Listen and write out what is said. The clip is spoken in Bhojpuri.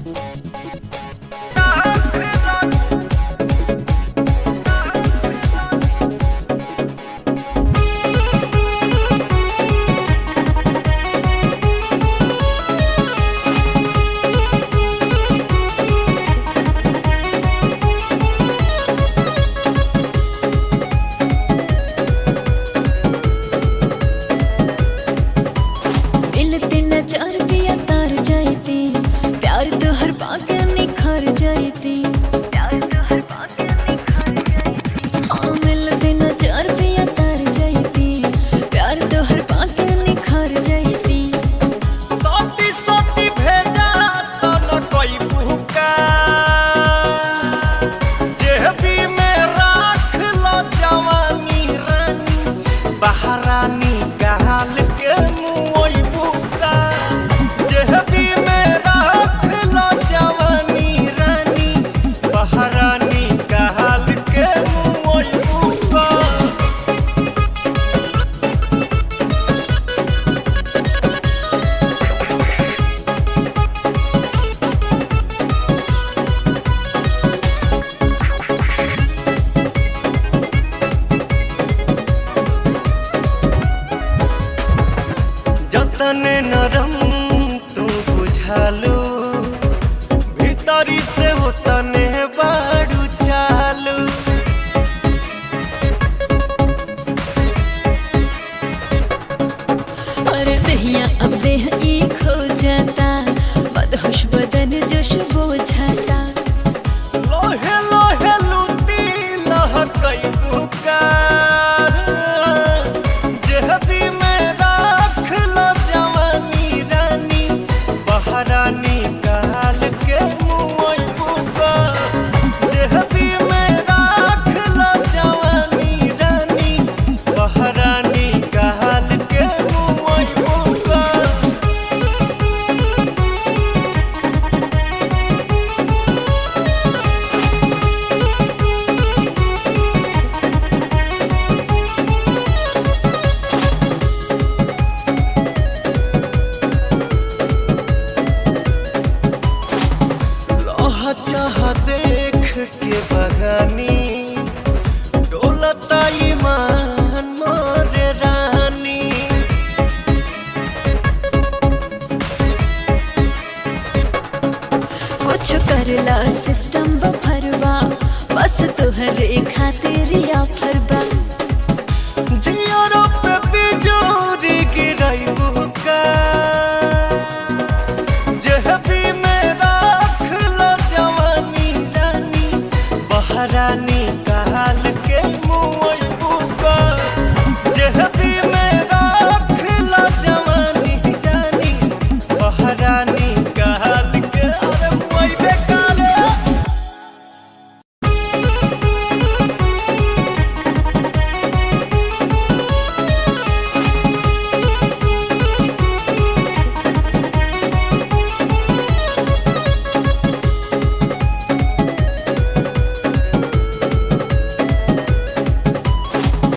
जतने नरम तू बुझालू भीतरी से होतने बाड़ू चालू। और दहिया अब देह एक हो जाता, मदहोश बदन जोश बोझाता। लोहे लोहे लूटी लहकई पुकार, जेहबी में राख लो जवानी रानी, बहरानी काल के मुँह पुकार। जेहबी में राख लो जवानी रानी, बहरानी काल के मुँह पुकार। चाह देख के बगानी, डोलता ईमान मोरे रानी। कुछ करला सिस्टम बफरवा, बस तुहरे खातिर या फर